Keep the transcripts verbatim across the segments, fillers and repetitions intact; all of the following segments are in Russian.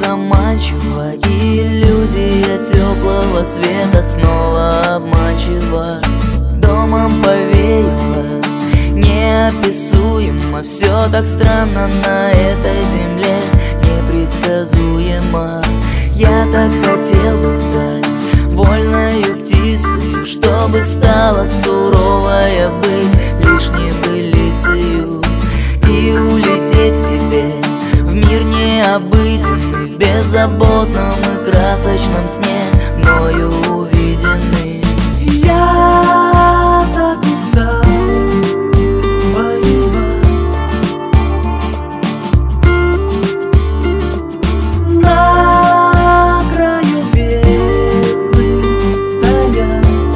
заманчива, и иллюзия теплого света снова обманчива. Домом повеяло, неописуемо, все так странно на этой земле, непредсказуемо. Я так хотел бы стать вольною птицею, чтобы стала суровая быль лишь небылицею, и улететь к тебе в мир необыденный, в беззаботном и красочном сне, мною увиденный. Я так устал воевать, на краю бездны стоять.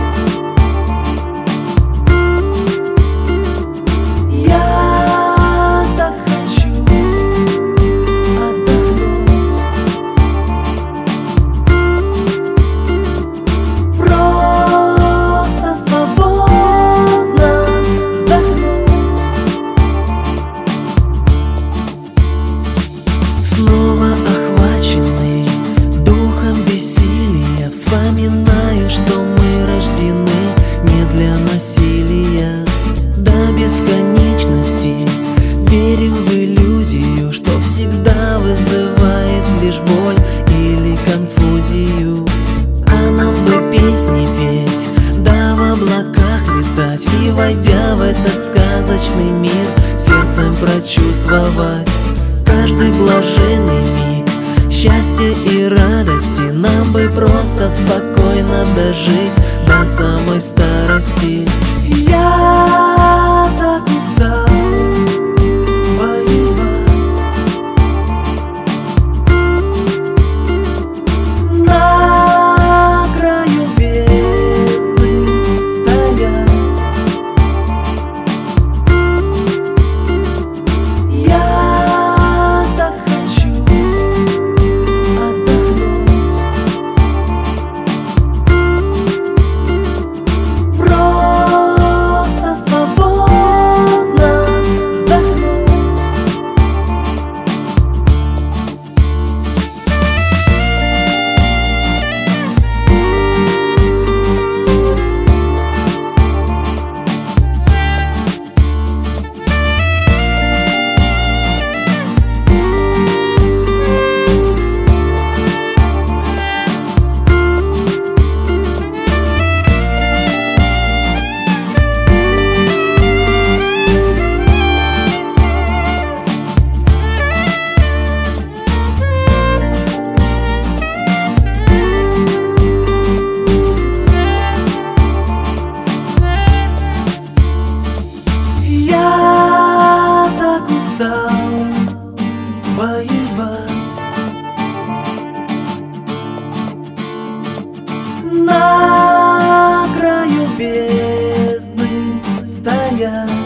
Я так хочу отдохнуть, просто свободно вздохнуть. Снова охваченный духом бессилия, вспоминаю, что мы рождены не для насилия. До бесконечности верим в иллюзию, что всегда вызывает лишь боль или конфузию. А нам бы песни петь, да в облаках летать, и, войдя в этот сказочный мир, сердцем прочувствовать каждый блаженный миг счастья и радости. Нам бы просто спокойно дожить до самой старости. Я так устал воевать, на краю бездны стоять. Я так хочу отдохнуть, просто свободно вздохнуть. Я так устал воевать, на краю бездны стоять.